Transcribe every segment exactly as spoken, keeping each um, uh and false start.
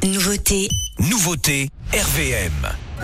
Nouveauté. Nouveauté R V M.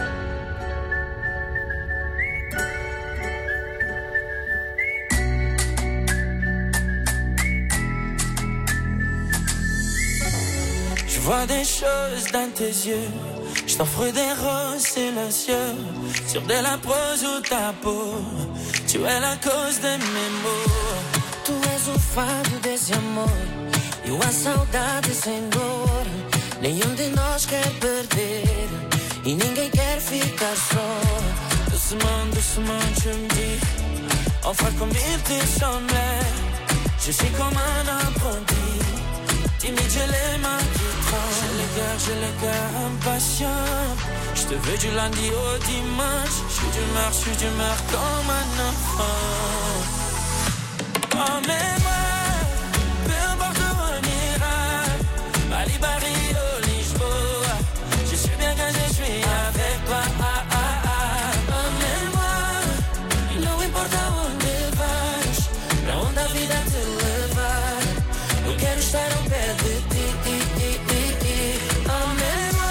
Je vois des choses dans tes yeux. Je t'offre des roses silencieux sur de la prose ou ta peau. Tu es la cause de mes maux. Tu és o fado desse amor e a saudade sem dor. Nenhum de nós quer perder e ninguém quer ficar só. Doucement, doucement, tu me dis enfin comme il te semblait. Je suis comme un apprenti, timide, j'ai les mains qui tremblent. J'ai le cœur, j'ai le cœur impatient. Je te veux du lundi au dimanche. Je suis d'humeur, je suis d'humeur comme un enfant. Emmène-moi, peu importe où on ira. Bali, Barrio, Lisboa. Je suis bien quand je suis avec toi. Ah, ah, ah. Emmène-moi, não importa onde vais, pra onde a vida te levar. Eu quero estar ao pé de ti. Emmène-moi,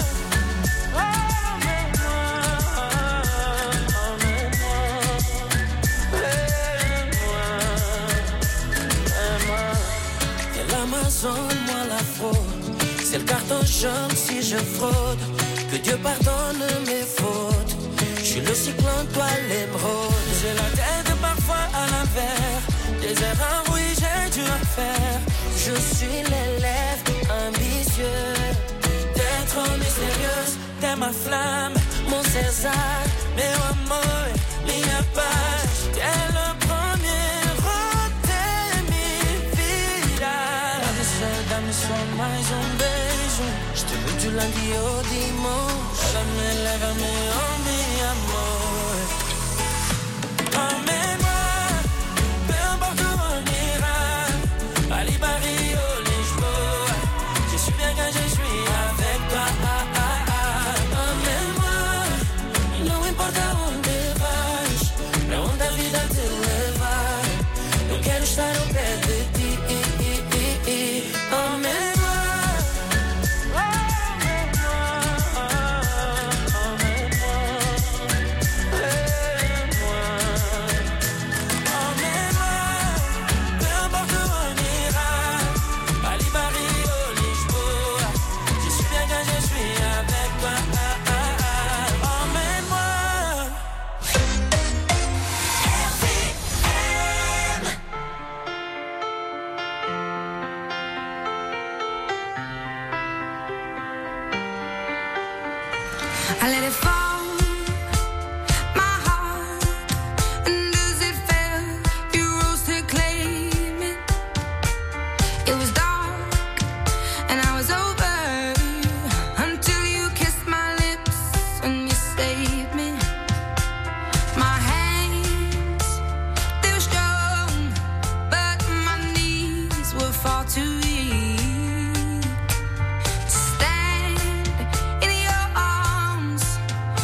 L'Amazone, moi la fraude. C'est le carton jaune si je fraude. Que Dieu pardonne mes fautes. Je suis le cyclone, toi l'émeraude. J'ai la tête parfois à l'envers. Des erreurs, oui, j'ai dû en faire. je suis l'élève ambitieux. T'es trop mystérieuse, t'es ma flamme, mon César, meu amor, minha paz. T'es le premier de minha vida. Dá-me só, dá-me só mais um beijo. Je te veux du lundi au dimanche. Lève-me, lève-me, oh mi amor. Emmène-moi, peu importe où on ira. Bali, Barrio, Lisboa. Je suis bien quand je suis avec toi. Ah, ah, ah. Emmène-moi, não importa onde vais, pra onde a vida te levar. Eu quero estar ao pé de ti. Emmène-moi. I let it fall, my heart, and as it fell, you rose to claim it. It was dark, and I was over, until you kissed my lips and you saved me. My hands, they were strong, but my knees were far too weak to stand in your arms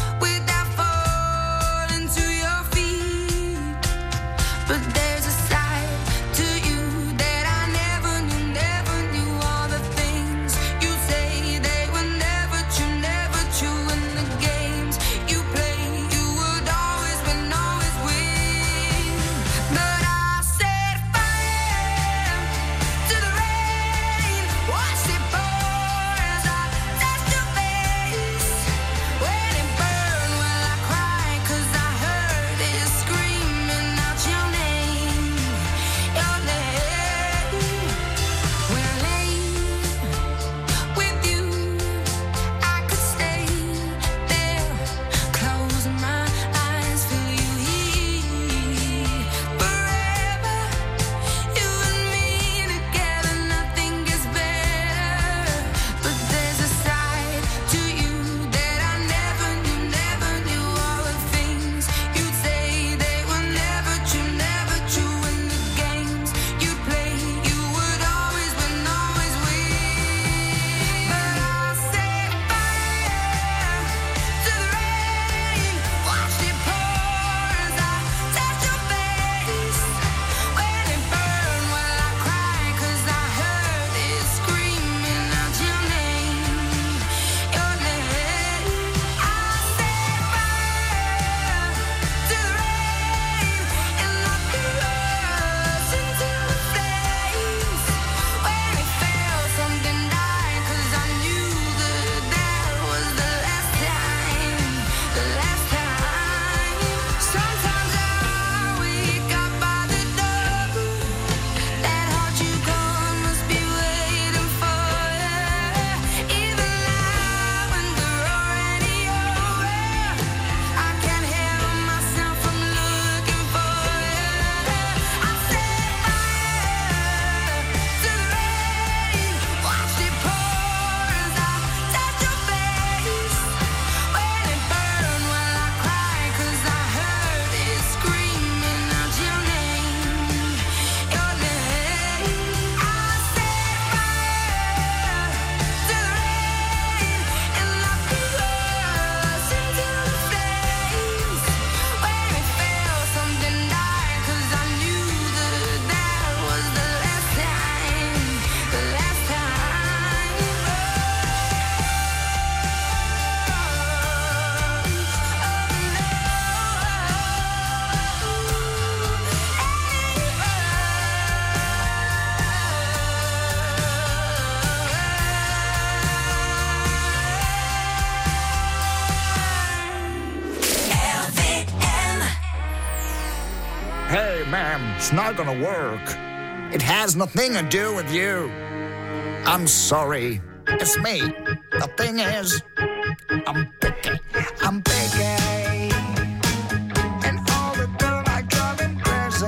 ma'am, it's not gonna work. It has nothing to do with you. I'm sorry. It's me. The thing is, I'm picky. I'm picky. And all the girls, I drive him crazy.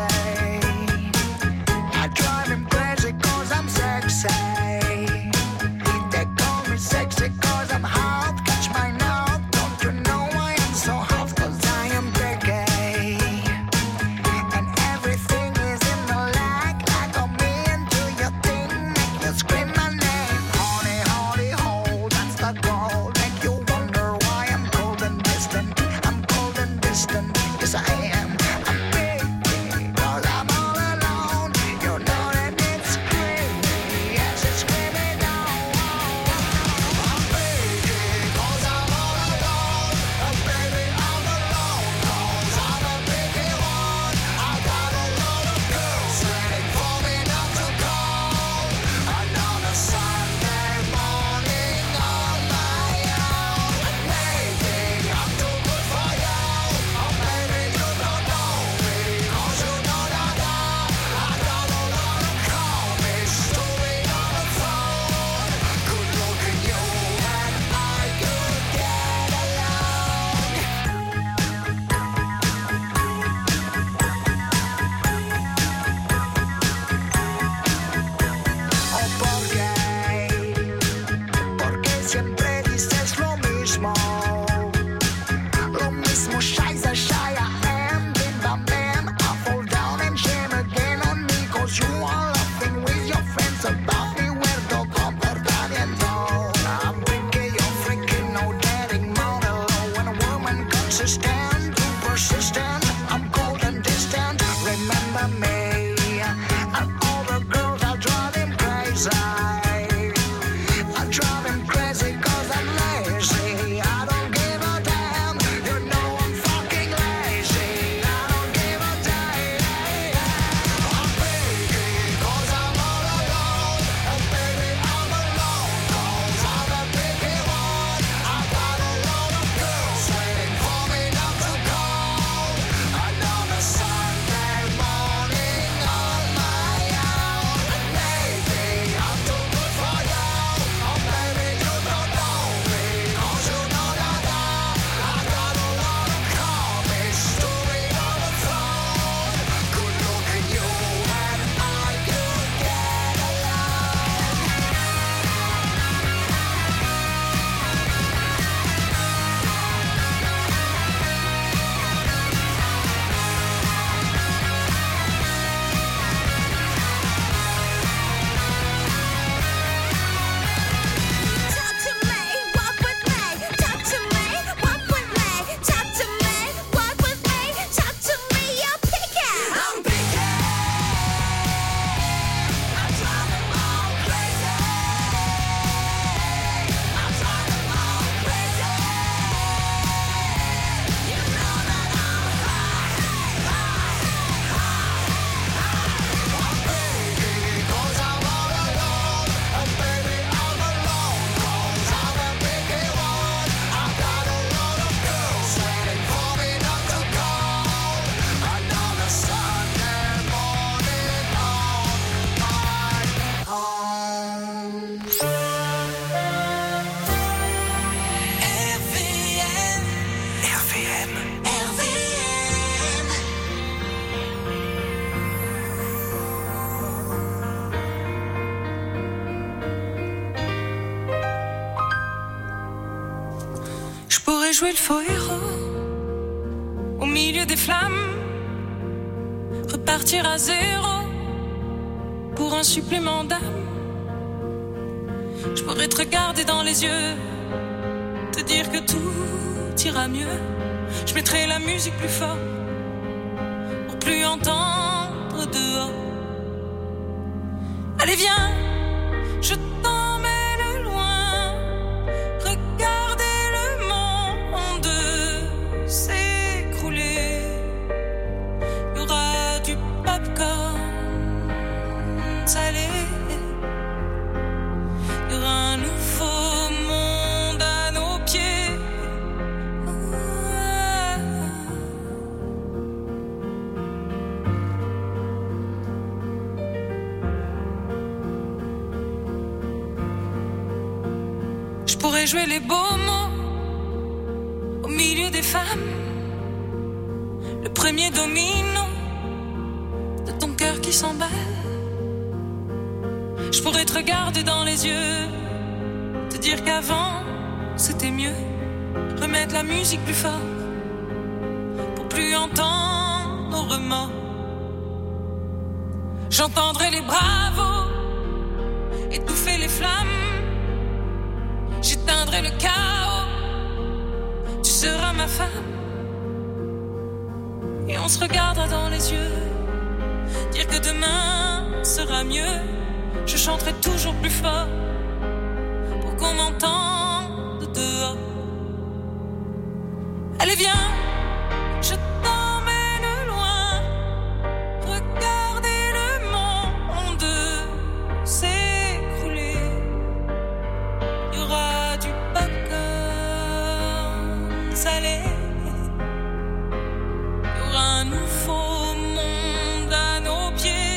I drive him crazy cause I'm sexy. They call me sexy cause I'm hot. Catch my nose. Don't you know I am so hot cause I am picky. And everything is in the lag. I got me into your thing. Make you scream my name. Honey, honey, ho, that's the goal. Make you wonder why I'm cold and distant. I'm cold and distant. Yes, I am. I'm picky cause I'm all alone. You know that it's screaming. Yes, it's screaming now. I'm picky cause I'm all alone. And baby, I'm alone cause I'm a picky one. I got a lot of girls waiting for me not to call. And on a Sunday morning on my own. And maybe I'm too good for you. Or maybe you don't know me cause you know that I, I got a lot of comics stupid on the phone. Good looking you and I could get along. Oh, ¿por qué? Porque siempre dices lo mismo. Lo mismo, scheiße, shy I am. Bim bam bam, I fall down and shame again on me. Cause you are laughing with your friends about me. Weirdo comportamiento. I'm picky, you're freaky, no daring monologue. When a woman consistent, too persistent, I'm cold and distant. Remember me, and all the girls I drive him crazy. I drive him crazy cause I'm lazy. I don't give a damn. You know I'm fucking lazy. I don't give a damn. I'm picky cause I'm all alone. And baby, I'm alone cause I'm a picky one. I got a lot of girls waiting for me not to call. And on a Sunday morning on my own. And maybe I'm too good for you. Or maybe you don't know me cause you know that I, I got a lot of comics stupid on the phone. Good looking you and I could get along. Talk to me, walk with me. Talk to me, walk with me. Talk to me, walk with me. Talk to me, you're picky. I'm picky. I drive them all crazy. I drive them all crazy. You know that I'm high, high, I'm picky cause I'm all alone. And baby, I'm alone cause I'm a picky one. I got a lot of girls waiting for me not to call. And on a Sunday morning on my own. R V M. R V M. R V M. Je pourrais jouer le faux héros au milieu des flammes, repartir à zéro pour un supplément d'âme. Je pourrais te regarder dans les yeux, te dire que tout ira mieux. Je mettrai la musique plus fort pour plus entendre dehors. Allez viens, je t'emmène loin. Regardez le monde s'écrouler. Il y aura du popcorn salé. Il y aura un nouveau monde à nos pieds. Ah. pourrais jouer les beaux mots au milieu des femmes, le premier domino de ton cœur qui s'emballe. Je pourrais te regarder dans les yeux, te dire qu'avant c'était mieux, remettre la musique plus fort pour plus entendre nos remords. J'entendrai les bravos étouffer les flammes, j'éteindrai le chaos, tu seras ma femme. Et on se regardera dans les yeux, dire que demain sera mieux. Je chanterai toujours plus fort pour qu'on m'entende dehors. Allez viens, je t'emmène loin, regardez le monde s'écrouler. Il y aura du popcorn salé, il y aura un nouveau monde à nos pieds.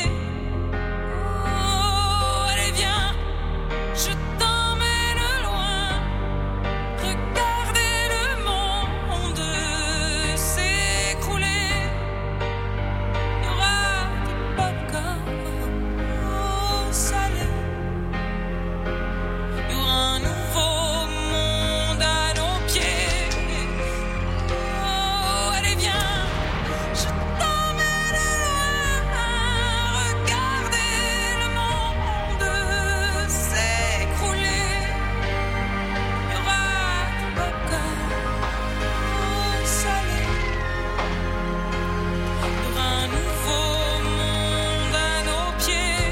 Oh, allez viens, je t'emmène loin, regardez le monde s'écrouler. Il y aura du popcorn salé, il y aura un nouveau monde à nos pieds. Oh, allez viens, je t'emmène loin, regardez le monde s'écrouler. Il y aura du popcorn salé, il y aura un nouveau monde à nos pieds.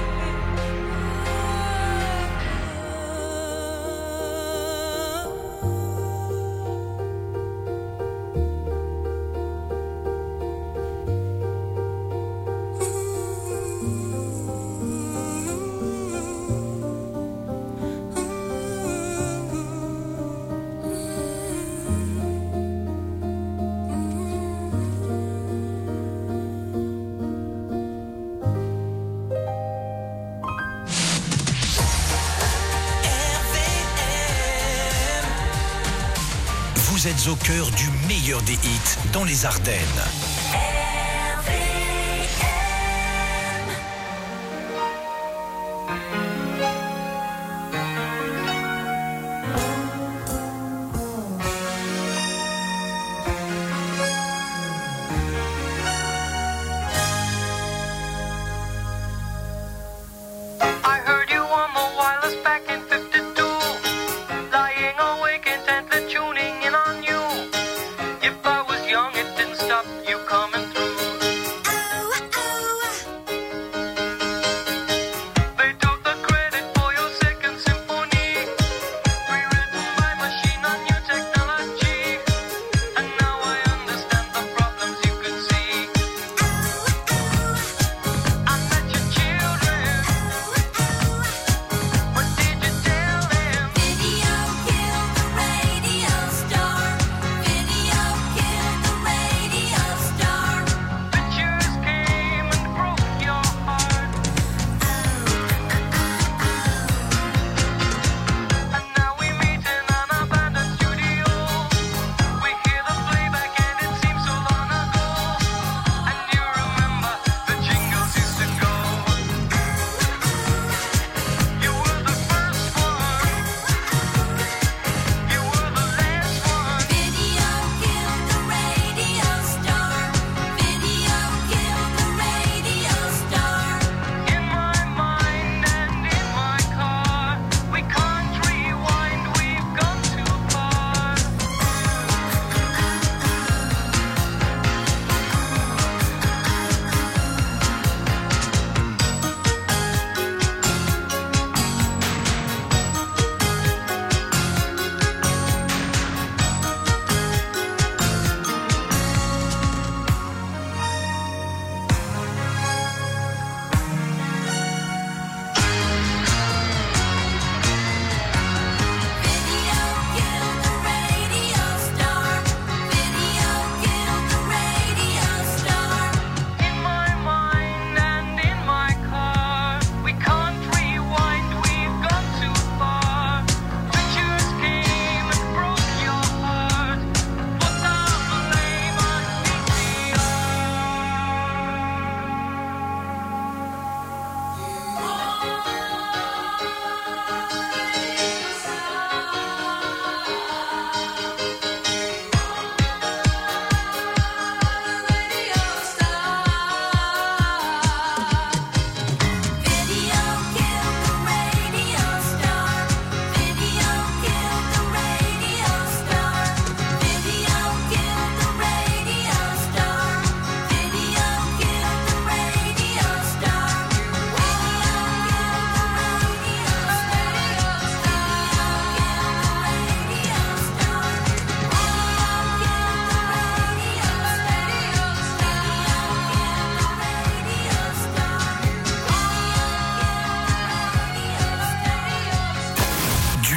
Vous êtes au cœur du meilleur des hits dans les Ardennes. I heard you on the wireless back in fifty-two, lying awake intently tuning in on you. If I was young, it didn't stop you coming.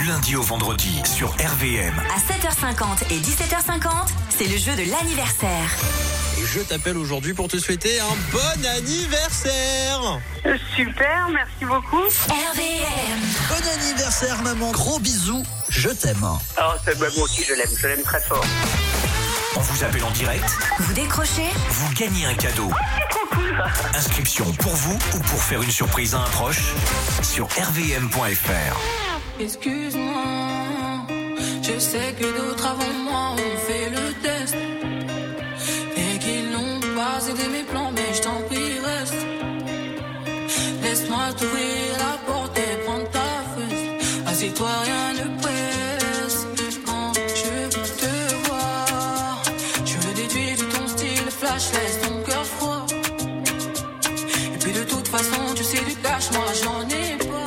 lundi au vendredi sur R V M. À sept heures cinquante et dix-sept heures cinquante, c'est le jeu de l'anniversaire. Et je t'appelle aujourd'hui pour te souhaiter un bon anniversaire. Super, merci beaucoup. R V M. Bon anniversaire maman, gros bisous, je t'aime. Oh, c'est, bah, moi aussi je l'aime, je l'aime très fort. On vous appelle en direct, Vous décrochez, vous gagnez un cadeau. C'est trop cool. Inscription pour vous ou pour faire une surprise à un proche sur r v m point f r. Excuse-moi, je sais que d'autres avant moi ont fait le test et qu'ils n'ont pas aidé mes plans, mais je t'en prie reste. Laisse-moi t'ouvrir la porte et prendre ta fesse. Assieds-toi, rien ne presse. Quand je te vois, je le déduis de ton style flash, laisse ton cœur froid. Et puis de toute façon, tu sais du cash, moi j'en ai pas.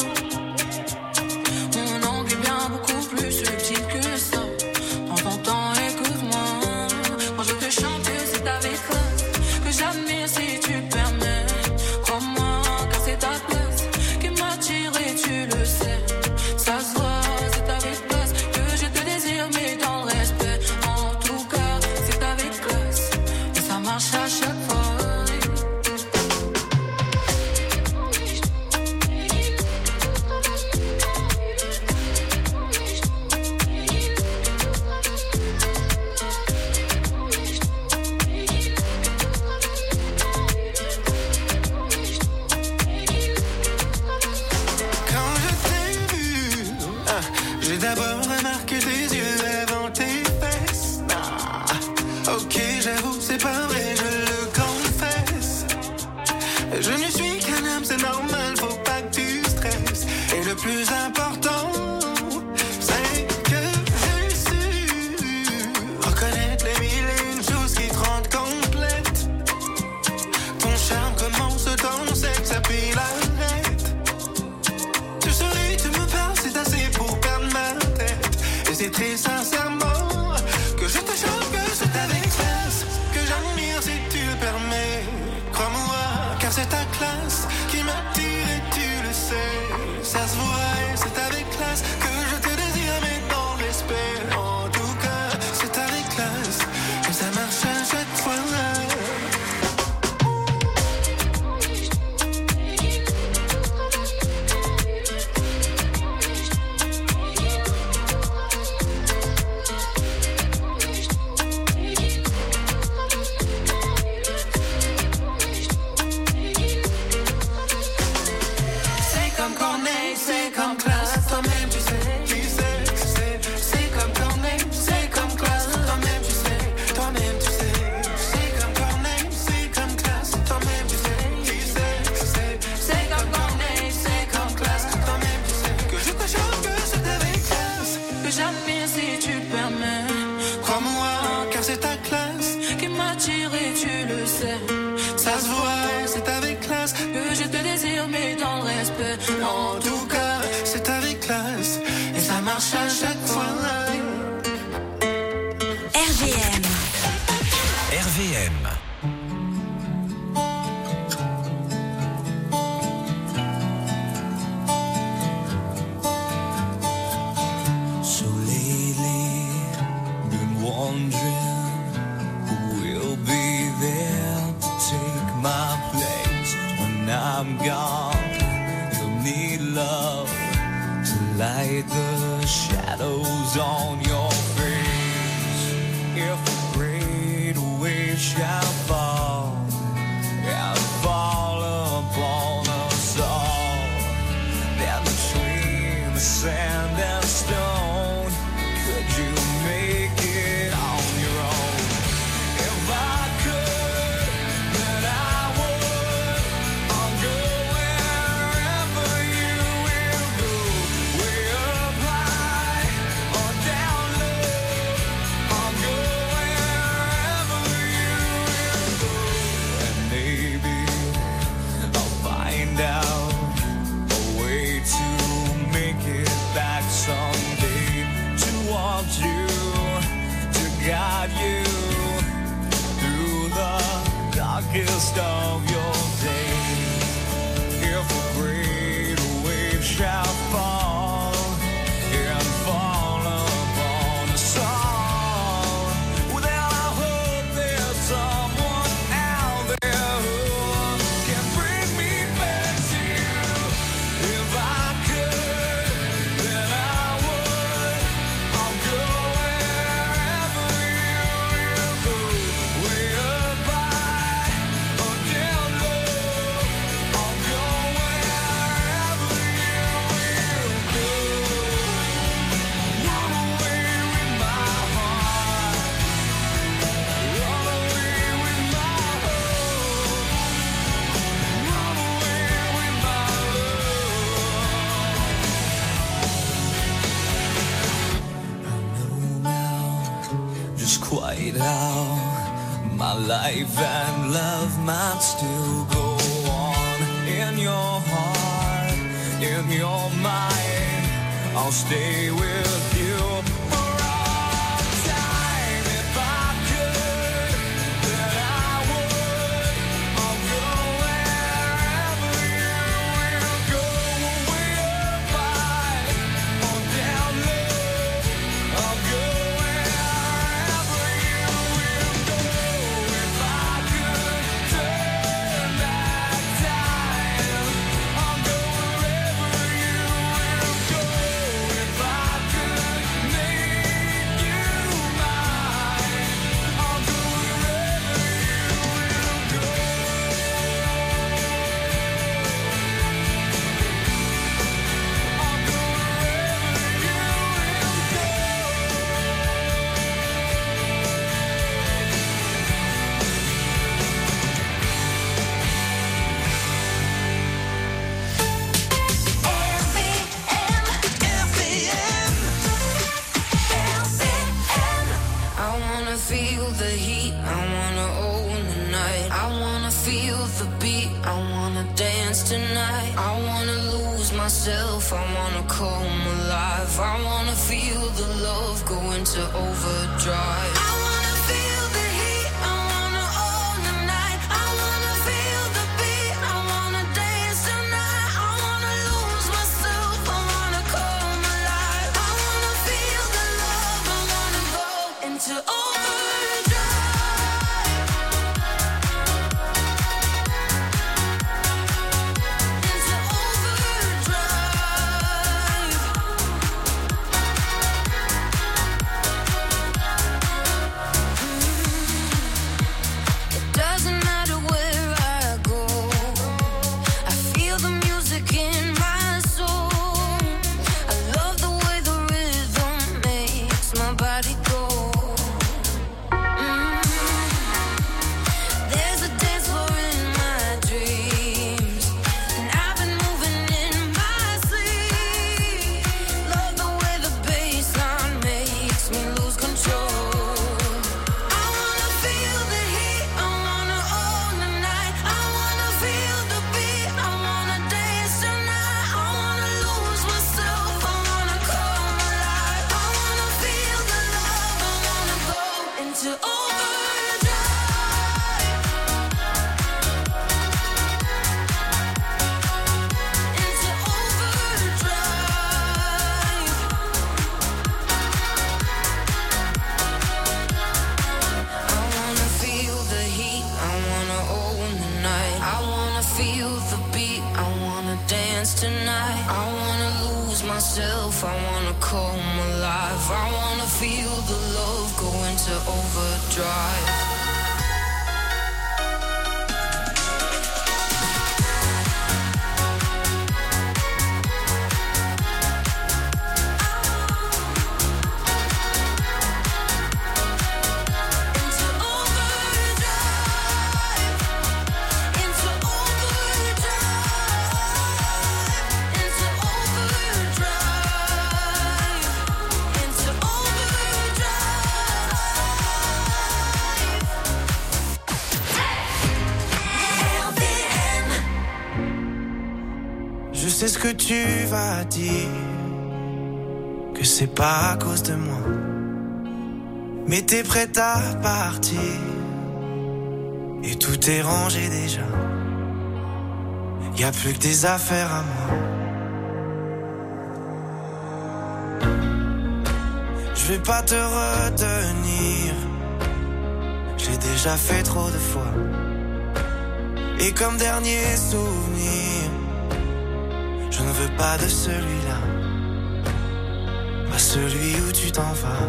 Beaucoup plus subtil que ça. Prends ton temps, écoute-moi. Quand je te chante, c'est avec classe que j'admire si tu permets. Crois-moi, car c'est ta place qui m'attire et tu le sais. Ça se voit, c'est avec classe que je te désire, mais dans le respect. En tout cas, c'est avec classe et ça marche à chaque fois. J'ai d'abord remarqué tes yeux avant tes fesses. Ah, ok, j'avoue, c'est pas vrai, je le confesse. Je ne suis qu'un homme, c'est normal, faut pas que tu stresses. Et le plus important, c'est que j'ai su reconnaître les mille et une choses qui te rendent complète. Ton charme commence dans sexe, ça puis l'arrête. Tu souris, tu me parles, c'est assez pour perdre ma tête. Et c'est très sincèrement que je te chante, que c'est avec classe que j'admire si tu le permets. Crois-moi, car c'est ta classe qui m'attire et tu le sais. Ça se voit et c'est avec classe que je te désire, mais dans le respect. En tout cas, c'est avec classe et ça marche à chaque fois. C'est comme classe, toi-même tu sais, tu sais, tu sais. C'est comme Corneille, c'est comme classe, toi-même tu sais, toi-même tu sais. C'est comme Corneille, c'est comme classe, toi-même tu sais, tu sais, tu sais. C'est comme Corneille, c'est comme classe, toi-même tu sais. Que je te chante, que c'est avec classe Que j'admire si tu permets. Crois-moi, car c'est ta classe qui m'attire et tu le sais. Ça se voit, c'est avec classe que je te désire, mais dans le respect. En tout cas, c'est avec classe et ça marche à chaque fois. R V M. R V M. So lately, been wondering who will be there to take my place when I'm gone. You'll need love to light the shadows on your face. If a great wave shall fall and fall upon us all, then between the sand and stone, could you make it on your own? If I could, then I would. I'll go wherever you will go, way up high or down low. I'll go wherever you will go, and maybe I'll find out a way to make it back someday, towards you, to guide you through the darkest of your days. If a great wave shall fall and is quite how my life and love might still go on. In your heart, in your mind, I'll stay with you. Tonight, I wanna lose myself, I wanna come alive, I wanna feel the love go into overdrive. I wanna feel the heat, I wanna own the night, I wanna feel the beat, I wanna dance tonight, I wanna lose myself, I wanna come alive, I wanna feel the love, I wanna go into overdrive. I wanna come alive, I wanna feel the love go into overdrive. C'est ce que tu vas dire, que c'est pas à cause de moi, mais t'es prête à partir, et tout est rangé déjà, y a plus que des affaires à moi. Je vais pas te retenir, j'ai déjà fait trop de fois, et comme dernier souvenir, je ne veux pas de celui-là, pas celui où tu t'en vas.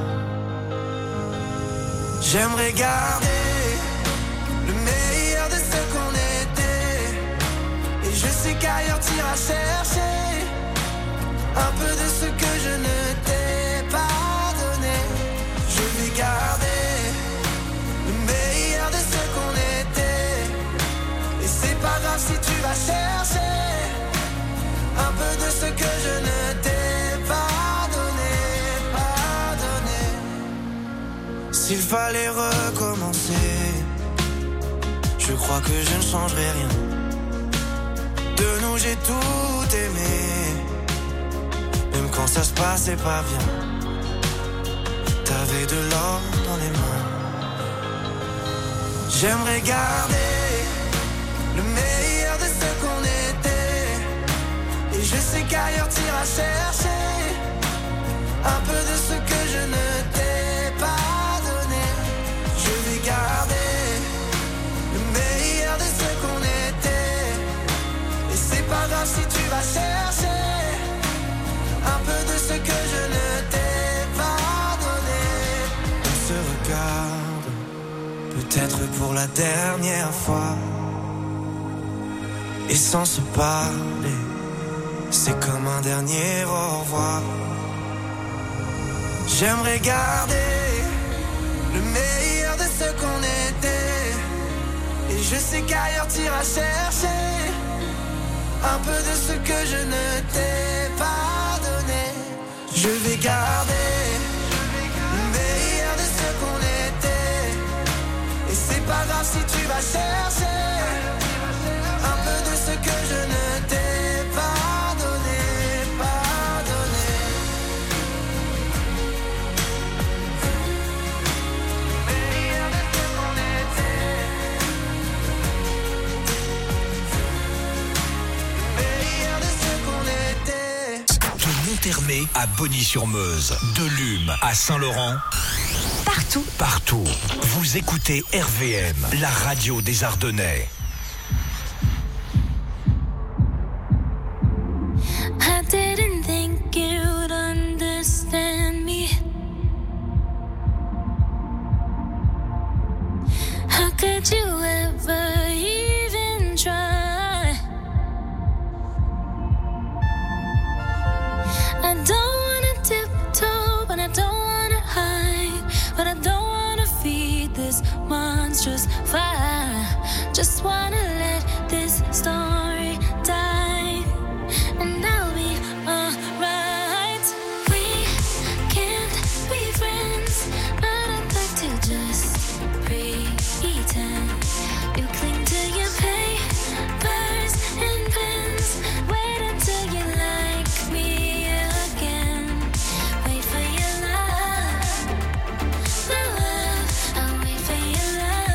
J'aimerais garder le meilleur de ce qu'on était, et je sais qu'ailleurs t'iras chercher un peu de ce que je ne t'ai pas donné. Je vais garder le meilleur de ce qu'on était, et c'est pas grave si tu vas chercher un peu de ce que je ne t'ai pas donné, pas donné. s'il fallait recommencer, je crois que je ne changerai rien. De nous j'ai tout aimé, même quand ça se passait pas bien. T'avais de l'or dans les mains. J'aimerais garder le meilleur de ce qu'on était, et je sais qu'ailleurs t'iras chercher un peu de ce que je ne t'ai pas donné. Je vais garder le meilleur de ce qu'on était, et c'est pas grave si tu vas chercher un peu de ce que je ne t'ai pas donné. On se regarde, peut-être pour la dernière fois, et sans se parler, c'est comme un dernier au revoir. J'aimerais garder le meilleur de ce qu'on était, et je sais qu'ailleurs t'iras chercher un peu de ce que je ne t'ai pas donné. Je vais garder le meilleur de ce qu'on était, et c'est pas grave si tu vas chercher un peu de ce que je ne t'ai pas donné, pas donné. Le meilleur de ce qu'on était, le meilleur de ce qu'on était. De Monthermé à Bogny-sur-Meuse, de Lume à Saint-Laurent. Partout. Partout. Vous écoutez R V M, la radio des Ardennais. I didn't think you'd understand me. How could you ever even try? I don't wanna tiptoe, but I don't wanna hide, but I don't wanna feed this monstrous fire. Just wanna let this story die, and I'll be alright. We can't be friends, but I'd like to just pretend. You cling to your papers and pens. Wait until you like me again. Wait for your love, love. I'll wait for your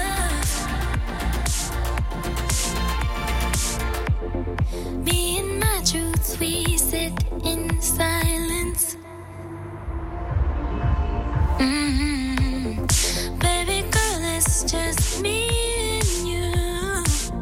love. Me and my truth, we sit in silence. Mm-hmm. Baby girl, it's just me and you.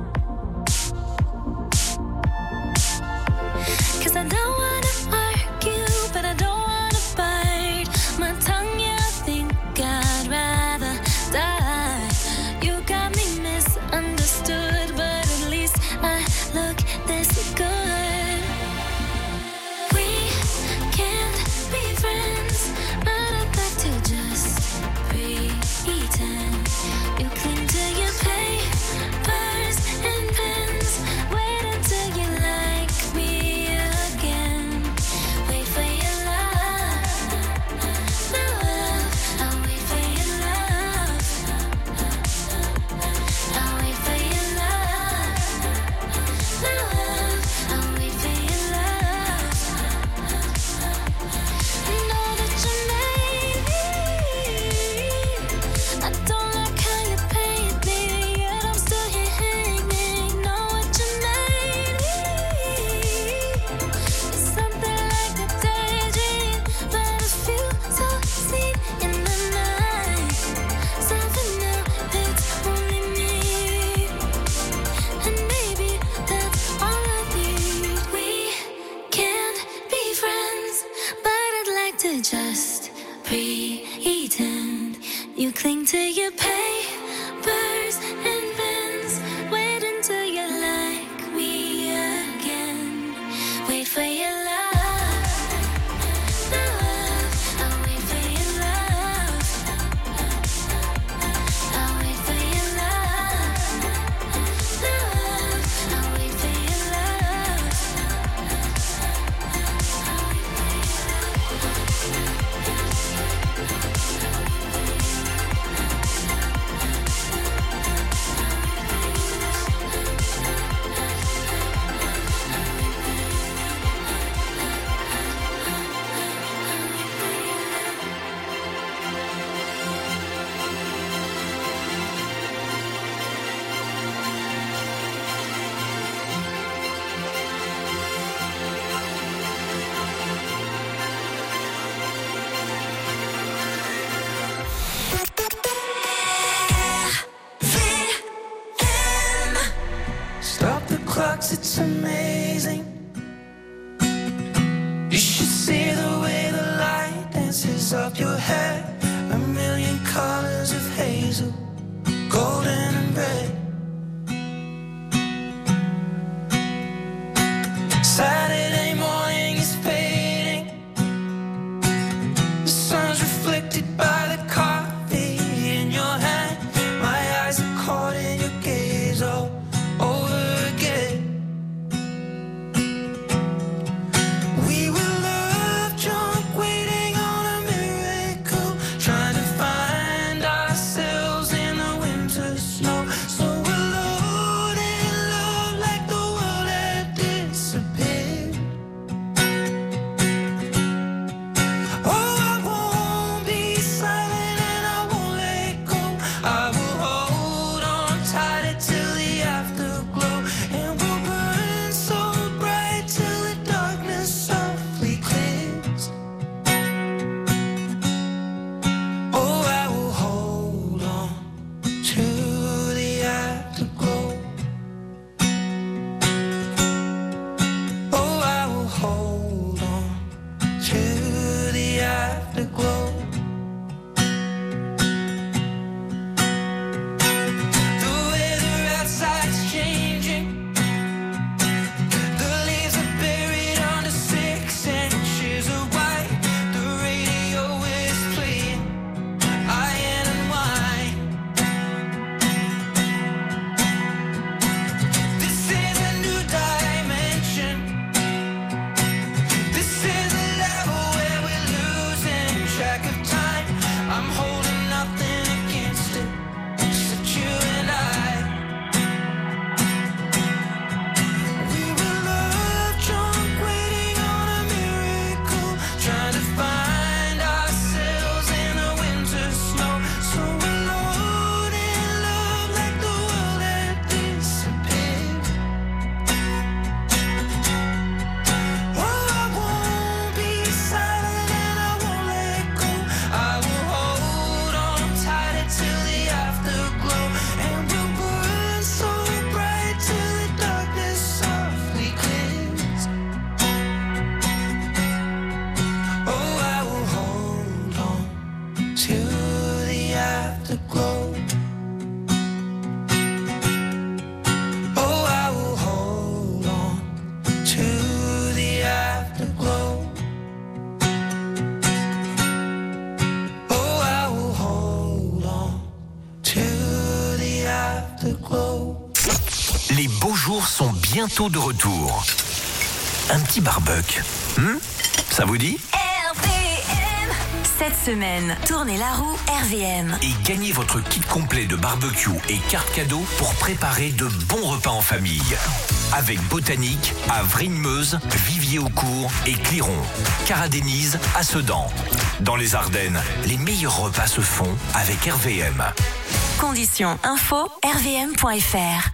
'Cause I don't wanna argue, but I don't wanna bite my tongue. Yeah, I think I'd rather die. You got me misunderstood, but at least I look this good. We can't be friends, but I'd like to just pretend. You cling to your papers and pens. Wait until you like me again. Wait for your love, love. I'll wait for your love. I'll wait for your love, love. I'll wait for your love. Know that you made me. I don't like how you paint me, yet I'm still here hanging. Know what you made me. It's something like a daydream, but it feels so sweet in the night. Something new, it's only me, and maybe that's all I need. We can't be friends, but I'd like to just pretend. You cling to your papers and pens. Wait until you like me again. Wait for your love, love. I'll wait for your love. I'll wait for your love, love. I'll wait for your love. I'll wait for your love. up your hair, a million colors of hazel, golden and red. Saturday morning is fading, the sun's reflected by the coffee in your hand. My eyes are caught in your gaze all over again. We were love drunk, waiting on a miracle, trying to find ourselves in the winter snow. So alone in love, like the world had disappeared. Oh, I won't be silent and I won't let go. I will hold on tighter till the afterglow, and we'll burn so bright till the darkness softly clears. Oh, I will hold on to the afterglow. Oh, I will hold on to the afterglow. The weather outside's changing. The leaves are buried under six inches of white. The radio is playing iron and wine. This is a new dimension. This is a level where we're losing track of time. I'm holding nothing against it, except you and I. We were love drunk, waiting on a miracle, trying to find ourselves in the winter snow. So alone in love, like the world had disappeared. Oh, I won't be silent and I won't let go. I will hold on tighter till the afterglow, and we'll burn so bright till the darkness softly clears. Oh, I will hold on to the afterglow. Oh, I will hold on to the afterglow. Oh, I will hold on to the afterglow. Les beaux jours sont bientôt de retour. Un petit barbecue. Hmm, ça vous dit? R V M. Cette semaine, tournez la roue R V M. Et gagnez votre kit complet de barbecue et carte cadeau pour préparer de bons repas en famille. Avec Botanique à Vrigne-Meuse, Vivier-au-Court et Cliron. Caradénise à Sedan. Dans les Ardennes, les meilleurs repas se font avec R V M. Conditions info r v m point f r.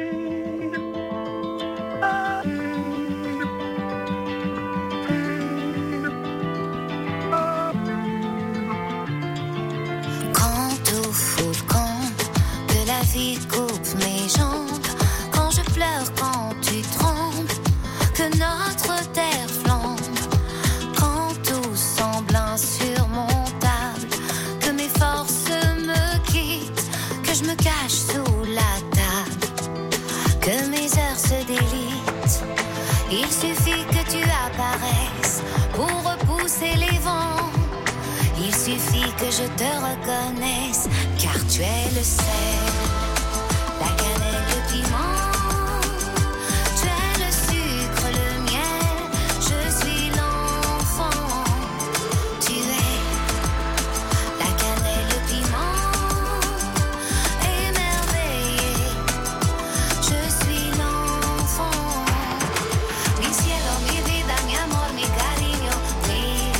Quand au fond le camp, que la vie coupe mes jambes, quand je pleure, quand tu trembles, que notre terre flambe, quand tout semble insurmontable, que mes forces me quittent, que je me cache sous la table, que mes heures se délitent. Il suffit que tu apparaisses pour repousser les vents. Il suffit que je te reconnaisse, car tu es le sel, la cannelle, le piment. Tu es le sucre, le miel, je suis l'enfant. Tu es la cannelle, le piment, émerveillé. Je suis l'enfant. Mi cielo, mi vida, mi amor, mi cariño, mi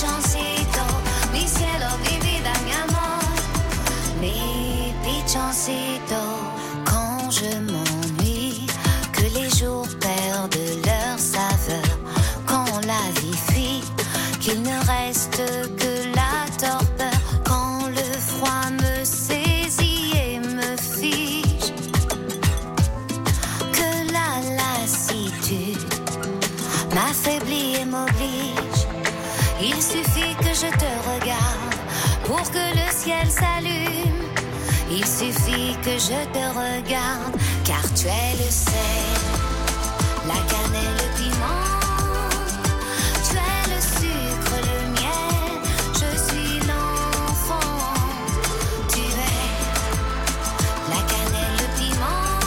pichoncito. Mi cielo, mi vida, mi amor, mi pichoncito. pour que le ciel s'allume. Il suffit que je te regarde, car tu es le sel, la cannelle, le piment. Tu es le sucre, le miel, je suis l'enfant. Tu es la cannelle, le piment,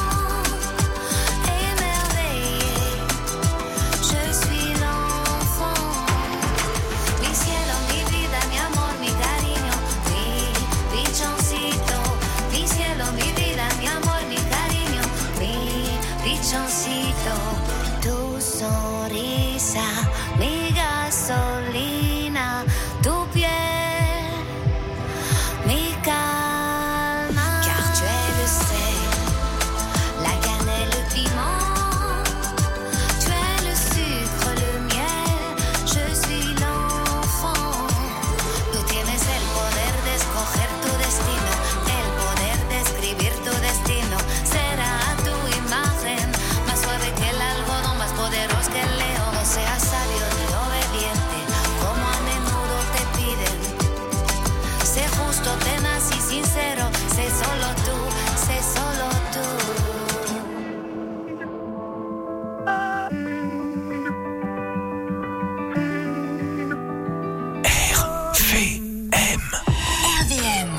émerveillé, je suis l'enfant. Mi cielo, mi vida, mi amor, mi cariño, mi pichoncito. Mi cielo, mi vida, mi amor, mi cariño, mi pichoncito. Tu sonrisa, mi gasolina, tu piel, mi calma. Car tu es le sel, la cannelle, le piment. Tu es le sucre, le miel, je suis l'enfant. Tú tienes el poder de escoger tu destino, el poder de escribir tu destino. Será tu imagen, más suave que el algodón, más poderoso que el león. No seas sabio ni obediente, como a menudo te piden. Sé justo, tenaz y sincero, sé solo tú, sé solo tú. R V M.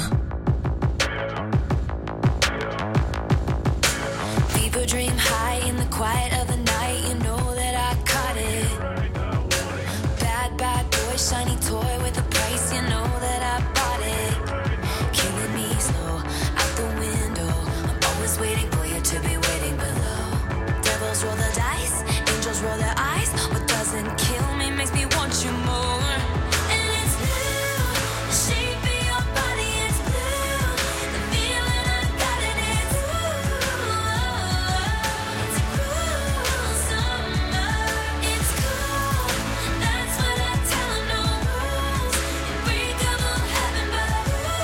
People dream high in the quiet of the night. You know that I caught it. Bad, bad boy, shiny toy with a price. You know that I bought it. Killing me slow out the window. I'm always waiting for you to be waiting below. Devils roll the dice, angels roll their eyes. What doesn't kill me makes me want you more. And it's blue, the shape of your body is blue. The feeling I got it is blue. It's cool summer, it's cool. That's what I tell 'em, no rules. Unbreakable heaven, but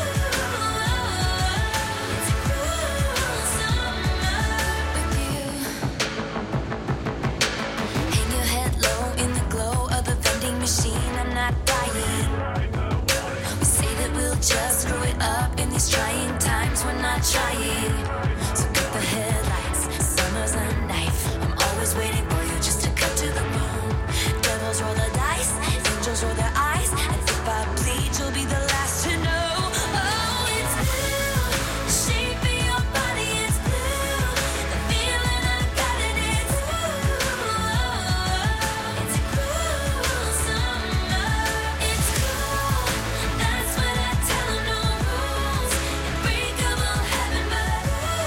ooh, it's cool summer with you. Hang your head low in the glow of the vending machine. I'm not dying. We say that we'll just screw it up in these trying times. We're not trying. So cut the headlights. Summer's a knife. I'm always waiting for you just to cut to the bone. Devils roll the dice. Angels roll their eyes. And if I bleed, you'll be the last to know. Oh, it's blue. The shape of your body is blue. The feeling I got it is blue. It's cool summer. It's cool. That's what I tell 'em, no rules. Unbreakable heaven, but ooh,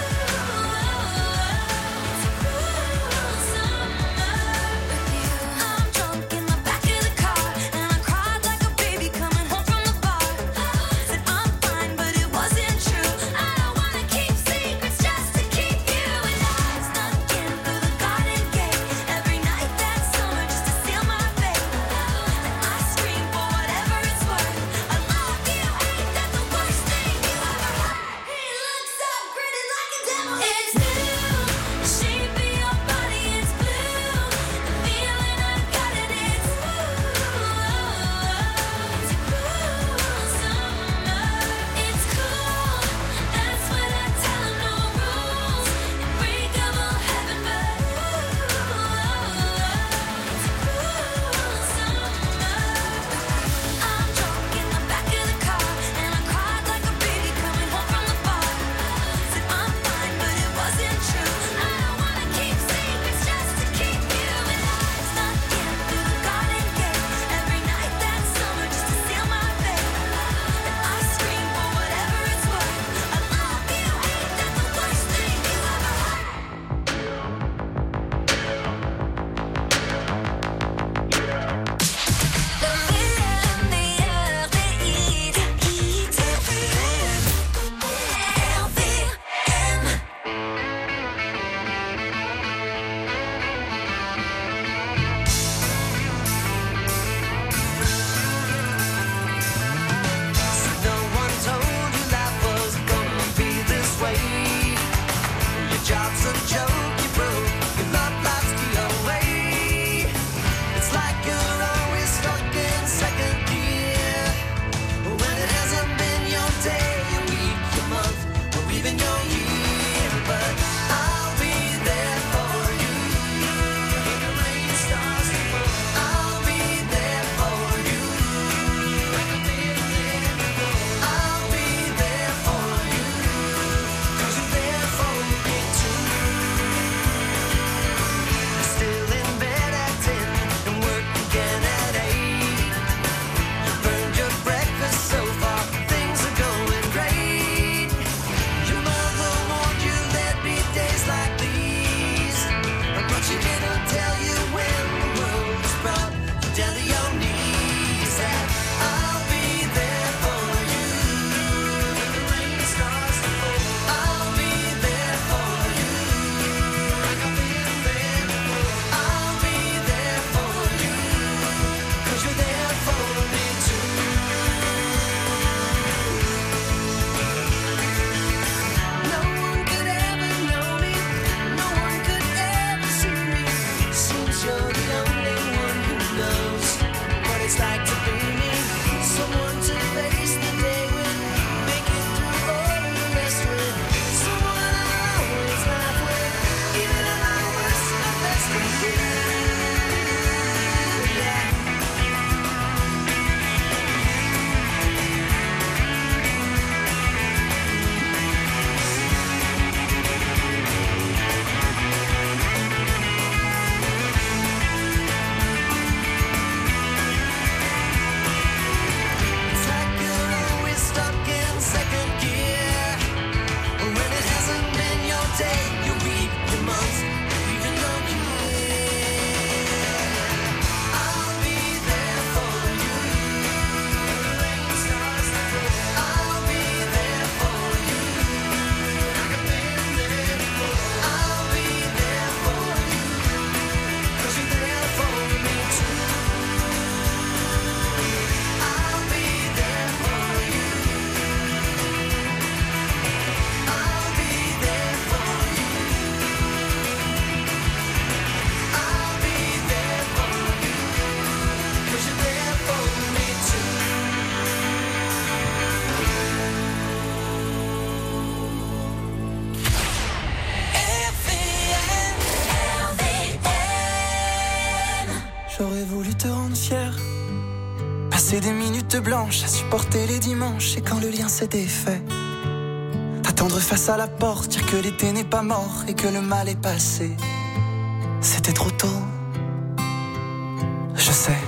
Passer des minutes blanches à supporter les dimanches. Et quand le lien s'est défait, attendre face à la porte, dire que l'été n'est pas mort et que le mal est passé. C'était trop tôt, je sais.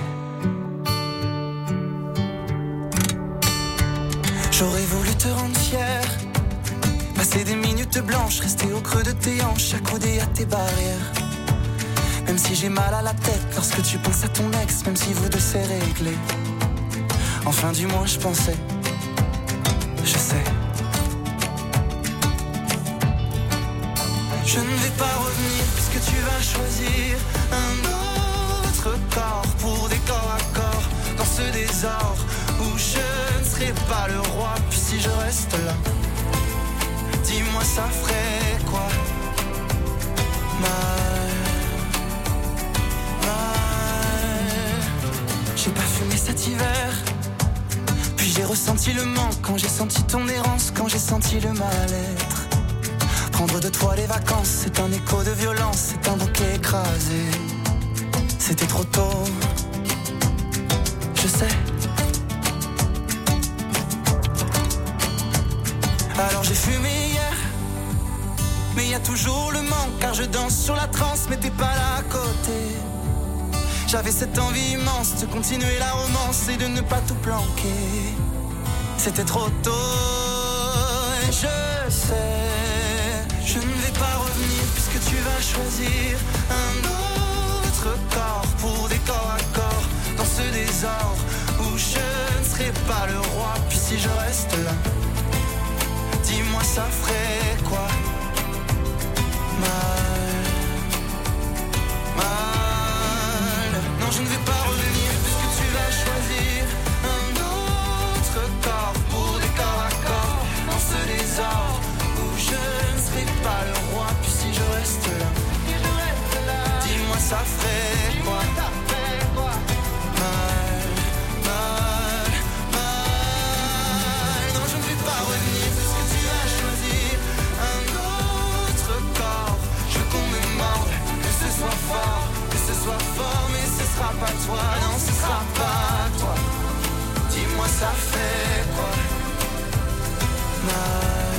J'aurais voulu te rendre fier, passer des minutes blanches, rester au creux de tes hanches, accoudé à tes barrières. Même si j'ai mal à la tête lorsque tu penses à ton ex, même si vous deux c'est réglé. Enfin du moins je pensais, je sais. Je ne vais pas revenir puisque tu vas choisir un autre corps pour des corps à corps dans ce désordre où je ne serai pas le roi. Puis si je reste là, dis-moi ça ferait quoi? Mal, mal. J'ai pas fumé cet hiver, puis j'ai ressenti le manque quand j'ai senti ton errance, quand j'ai senti le mal-être. Prendre de toi les vacances, c'est un écho de violence, c'est un bouquet écrasé. C'était trop tôt, je sais. Alors j'ai fumé hier, mais y a toujours le manque, car je danse sur la transe, mais t'es pas là à côté. J'avais cette envie immense de continuer la romance et de ne pas tout planquer. C'était trop tôt, et je sais. Je ne vais pas revenir puisque tu vas choisir un autre corps pour des corps à corps dans ce désordre où je ne serai pas le roi. Puis si je reste là, dis-moi ça ferait quoi? Mal, mal. Non, je ne vais pas revenir puisque tu vas choisir un autre corps pour des corps à corps dans ce désordre où je ne serai pas le roi. Puis si je reste là, dis-moi ça ferait quoi? Mal, mal, mal. Non, je ne vais pas revenir puisque tu vas choisir un autre corps. Je veux qu'on me morde, que ce soit fort, que ce soit fort, mais ce sera pas toi. Non, ce sera pas toi. Dis-moi ça fait quoi? Mal,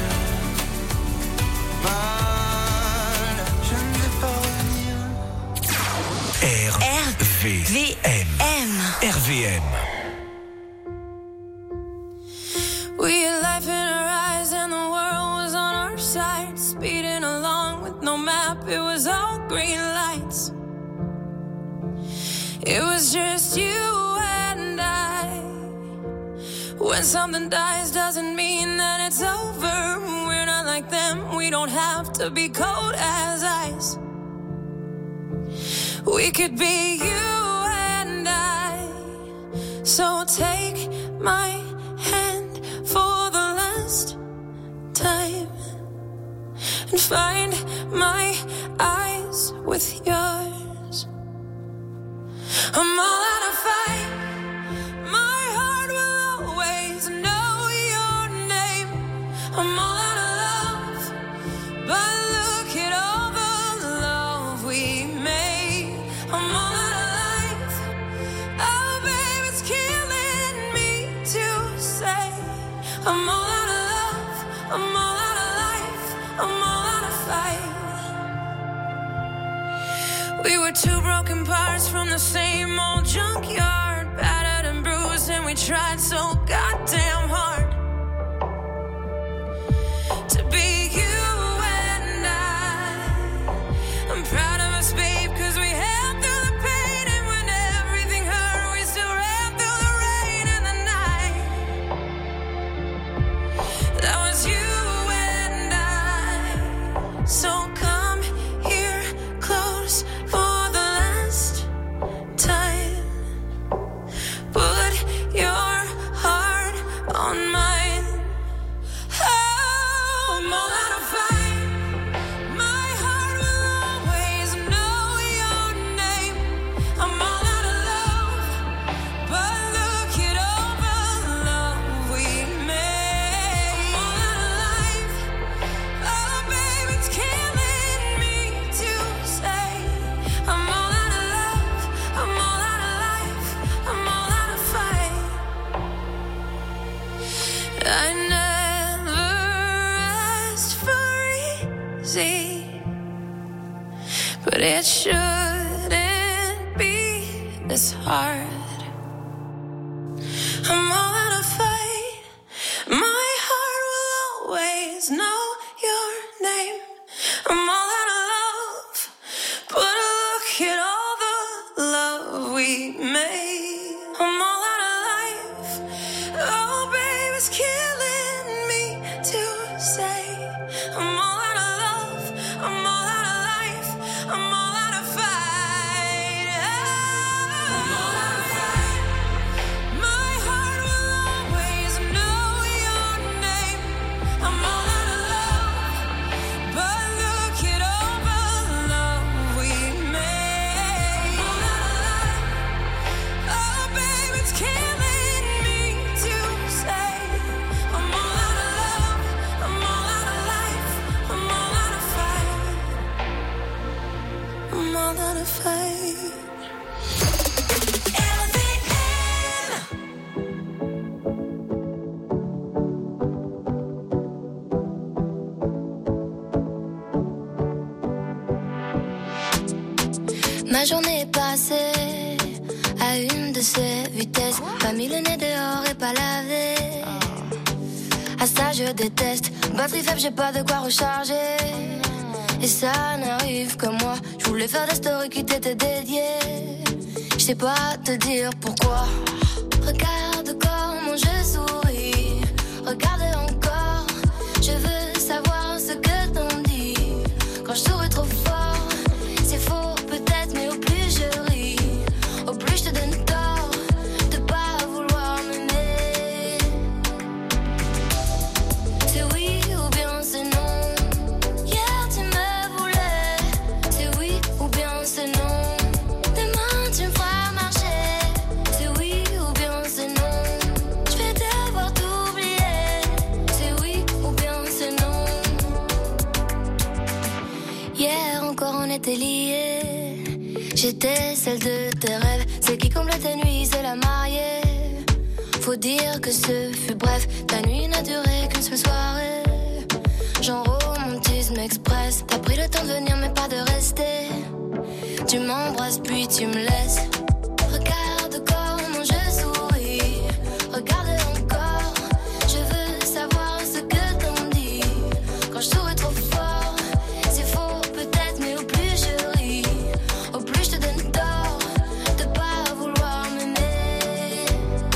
mal. Je ne vais pas revenir. R V M R V M. We had life in our eyes and the world was on our side, speeding along with no map, it was all green lights. It was just you and I. When something dies doesn't mean that it's over. We're not like them, we don't have to be cold as ice. We could be you and I. So take my hand for the last time and find my eyes with yours. I'm all out of fight. My heart will always know your name. I'm all out of love, but look at all the love we made. I'm all out of life. Oh, babe, it's killing me to say. I'm all out of love. I'm all out of life. I'm all out of fight. We were two broken parts from the same old junkyard, battered and bruised, and we tried so goddamn hard to be you and I. I'm proud of us, babe, cause we held through the pain, and when everything hurt, we still ran through the rain and the night. That was you and I. So come here close for the last time. Put your heart I never asked for easy, but it shouldn't be this hard. I'm all out of fight. My heart will always know your name. I'm all out of love, but look at all the love we made. I'm all out of life. Oh, baby, it's killing me to say. I'm all out of love. I'm all out of life. I'm all out of fight. I'm all out of fight. My heart will always know your name. I'm all out of love, but look at all the love we made. I'm all out of life. Oh, baby, it's killing me to say. I'm all out of love. I'm all out of life. I'm all out of fight. I'm all out of fight. Ma journée est passée à une de ces vitesses. Pas mis le nez dehors et pas lavé. À ça je déteste. Batterie faible, j'ai pas de quoi recharger. Et ça n'arrive que moi. Je voulais faire des stories qui t'étaient dédiées. Je sais pas te dire pourquoi. Regarde comment je souris. Regarde encore. Je veux savoir ce que t'en dis. Quand je souris trop fort, c'est faux peut-être, mais au plus je ris, au plus je te donne tort de pas vouloir m'aimer. C'est oui ou bien c'est non. Hier tu me voulais. C'est oui ou bien c'est non. Demain tu me feras marcher. C'est oui ou bien c'est non. Je vais devoir t'oublier. C'est oui ou bien c'est non. Hier encore on était liés. J'étais celle de tes rêves, celle qui comble tes nuits, c'est la mariée. Faut dire que ce fut bref, ta nuit n'a duré qu'une seule soirée. Genre romantisme express, t'as pris le temps de venir mais pas de rester. Tu m'embrasses puis tu me laisses. Regarde comment je souris, regarde encore. Je veux savoir ce que t'en dis. Quand je souris trop fort, c'est faux peut-être, mais au plus je ris, au plus je te donne tort de pas vouloir m'aimer.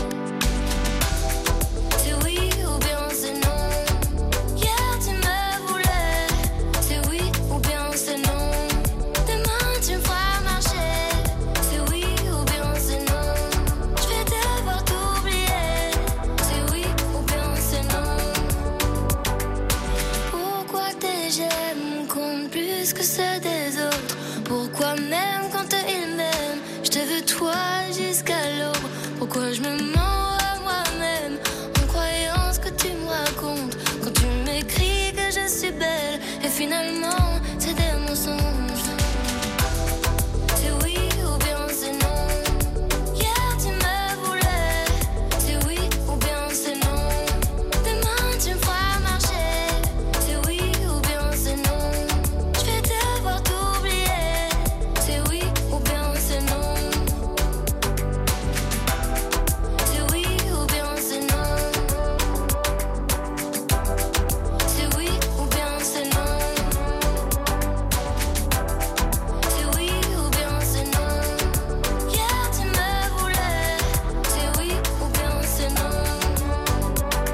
C'est oui ou bien c'est non. Hier tu me voulais. C'est oui ou bien c'est non. Demain tu me feras marcher. C'est oui ou bien c'est non. Je vais devoir t'oublier. C'est oui ou bien c'est non. Pourquoi tes j'aime comptent plus que ceux des autres? Pourquoi même quand ils m'aiment, je te veux toi jusqu'à l'aube? Pourquoi je me mens à moi-même en croyant ce que tu me racontes quand tu m'écris que je suis belle et finalement